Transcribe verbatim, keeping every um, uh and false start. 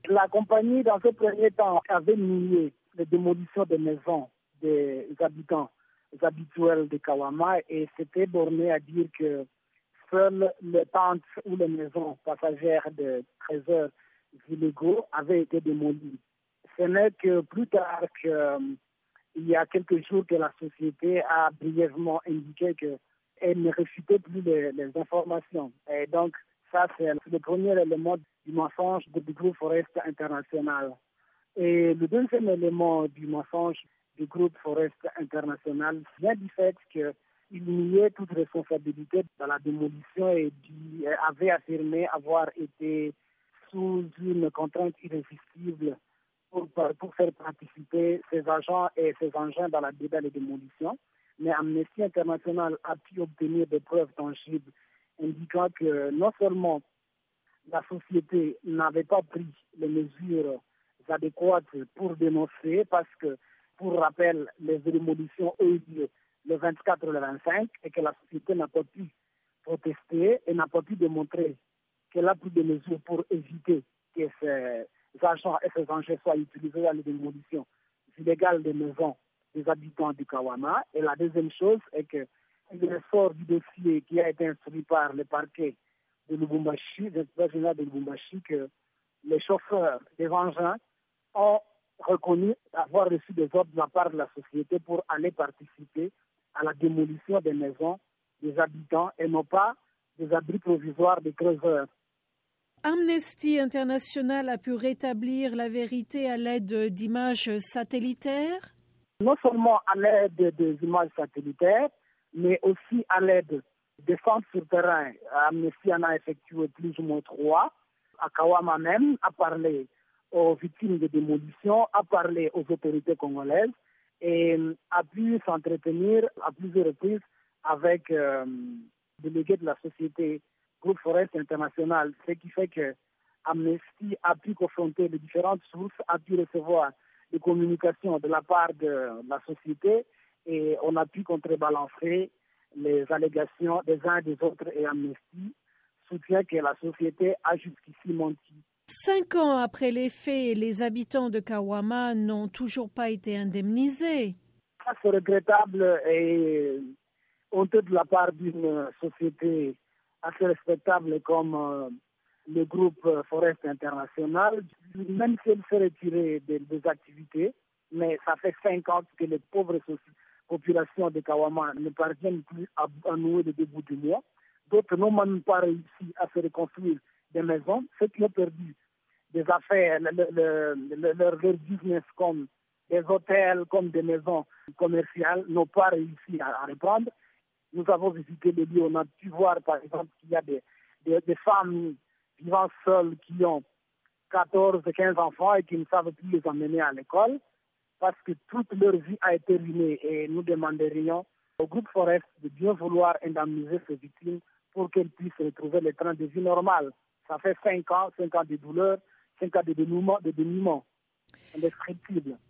La compagnie, dans ce premier temps, avait nié les démolitions des maisons des habitants habituels de Kawama et s'était borné à dire que seules les tentes ou les maisons passagères de trésors illégaux avaient été démolies. Ce n'est que plus tard que euh, il y a quelques jours que la société a brièvement indiqué qu'elle ne réfutait plus les, les informations. Et donc, ça, c'est le premier élément du mensonge du groupe Forest International. Et le deuxième élément du mensonge du groupe Forest International vient du fait qu'il niait toute responsabilité dans la démolition et du, avait affirmé avoir été sous une contrainte irrésistible Pour, pour faire participer ses agents et ses engins dans la dans les démolitions. Mais Amnesty International a pu obtenir des preuves tangibles indiquant que non seulement la société n'avait pas pris les mesures adéquates pour dénoncer, parce que, pour rappel, les démolitions ont eu lieu le vingt-quatre et le vingt-cinq et que la société n'a pas pu protester et n'a pas pu démontrer qu'elle a pris des mesures pour éviter que ces agents et ces engins soient utilisés dans les démolitions illégales des maisons des habitants du Kawama. Et la deuxième chose est que le sort du dossier qui a été instruit par le parquet de Lubumbashi, l'inspecteur général de Lubumbashi, que les chauffeurs des engins ont reconnu avoir reçu des ordres de la part de la société pour aller participer à la démolition des maisons des habitants et non pas des abris provisoires des creuseurs. Amnesty International a pu rétablir la vérité à l'aide d'images satellitaires? Non seulement à l'aide des images satellitaires, mais aussi à l'aide des centres sur terrain. Amnesty en a effectué plus ou moins trois. À Kawama même, a parlé aux victimes de démolition, a parlé aux autorités congolaises et a pu s'entretenir à plusieurs reprises avec euh, des délégués de la société Groupe Forest International, ce qui fait que Amnesty a pu confronter les différentes sources, a pu recevoir des communications de la part de la société et on a pu contrebalancer les allégations des uns et des autres et Amnesty soutient que la société a jusqu'ici menti. Cinq ans après les faits, les habitants de Kawama n'ont toujours pas été indemnisés. Ça, c'est regrettable et honteux de la part d'une société assez respectable comme euh, le groupe euh, Forest International, même si elle s'est retirée des, des activités, mais ça fait cinq ans que les pauvres populations de Kawama ne parviennent plus à, à nouer le début du mois. D'autres n'ont même pas réussi à se reconstruire des maisons. Ceux qui ont perdu des affaires, le, le, le, leur, leur business comme des hôtels, comme des maisons commerciales, n'ont pas réussi à, à reprendre. Nous avons visité les lieux, on a pu voir par exemple qu'il y a des, des, des femmes vivant seules qui ont quatorze, quinze enfants et qui ne savent plus les emmener à l'école parce que toute leur vie a été ruinée et nous demanderions au groupe Forest de bien vouloir indemniser ces victimes pour qu'elles puissent retrouver le train de vie normal. Ça fait cinq ans, cinq ans de douleur, cinq ans de dénouement, de dénouement indescriptible.